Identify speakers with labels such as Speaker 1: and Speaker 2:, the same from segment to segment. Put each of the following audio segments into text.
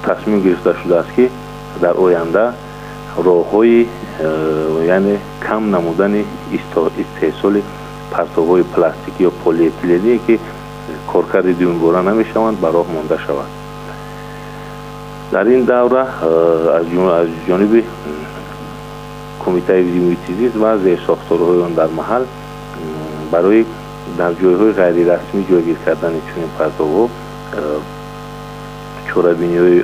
Speaker 1: تصمیم گرفته شده است که در آینده راه‌های یعنی کم نمودن استحصال پرتوهای پلاستیکی یا پلی اتیلنی که کارکرد دیونباره نمیشوند به راه مانده شود. در این دوره از جانب کمیته حفظ محیط زیست و زیرساختارهای آن در محل برای در جایهای غیر رسمی جایگیر کردن چنین پرتوها چوره‌بینی‌های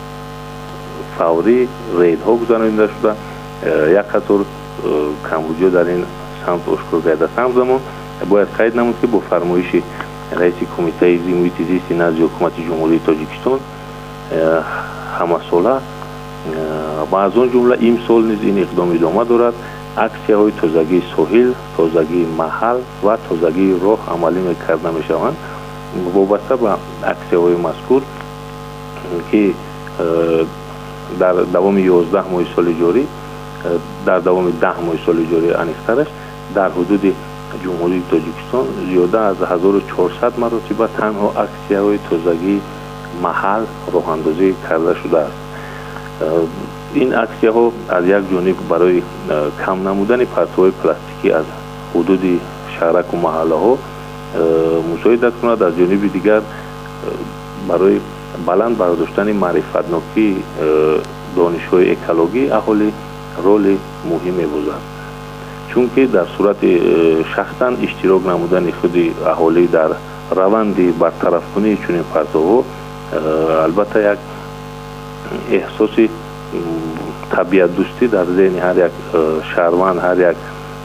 Speaker 1: فوری ریدها گذرانده شده. یک قطار کمبودجا در این سمت آشکار گردید. همزمان باید قید نمود که با فرمایش رئیس کمیته حفظ محیط زیست نزد حکومت جمهوری تاجیکستان همساله و از آن جمله امسال نیز این اقدام ادامه دارد. اکسیه‌های تازگی ساحل، تازگی محل و تازگی راه عملی کرده می‌شوند. وابسته به اکسیه‌های مذکور که در دوام 11 ماه سال جاری در دوام 10 ماه سال جاری انیخترش در حدود جمهوری تاجیکستان زیاده از 1400 مرتبه تنها اکسیه‌های تازگی محل راه اندازی کرده شده است. این اکسیه‌ها از یک جانب برای کم نمودن پرتوهای پلاستیکی از حدود شهرک و محله ها مساعدت کند، از جانب دیگر برای بلند برداشتن معرفتناکی دانش‌های اکولوژی اهالی رول مهمی بازد، چون که در صورت شخصا اشتراک نمودن خود اهالی در روند برطرف کنی چنین پرتوها البته یک احساس طبیعت دوستی در ذهن هر یک شهروند، هر یک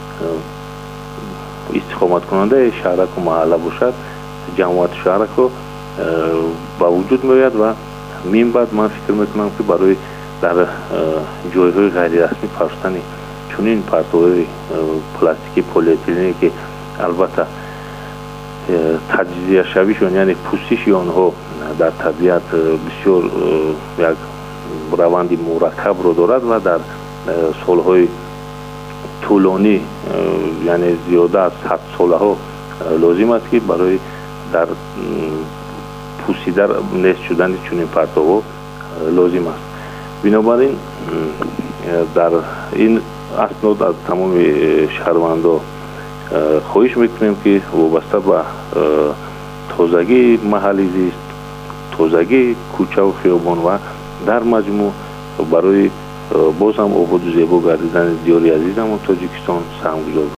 Speaker 1: استقامت کننده شهرک و محله باشد، جمعیت شهرک با وجود میآید و من بعد من فکر میکنم که برای در جایهای غیر رسمی فرستن چنین پرتوهای پلاستیکی پلی اتیلنی که البته تجزیه شویشون یعنی پوستش آنها در طبیعت بسیار یک روند مرکب رو دارد و در سالهای طولانی یعنی زیاده از 100 ساله ها لازم است که برای در پوسیده نیست شدن چنین پرتوها لازم است. بنابراین در این اسناد از تمام شهروندان خواهش میکنیم که وابسته به تازگی محلی زیست، تازگی کوچه و خیابان و در مجموع برای باز هم آباد و زیبا گردیدن دیار عزیزمون تاجیکستان سهم گذار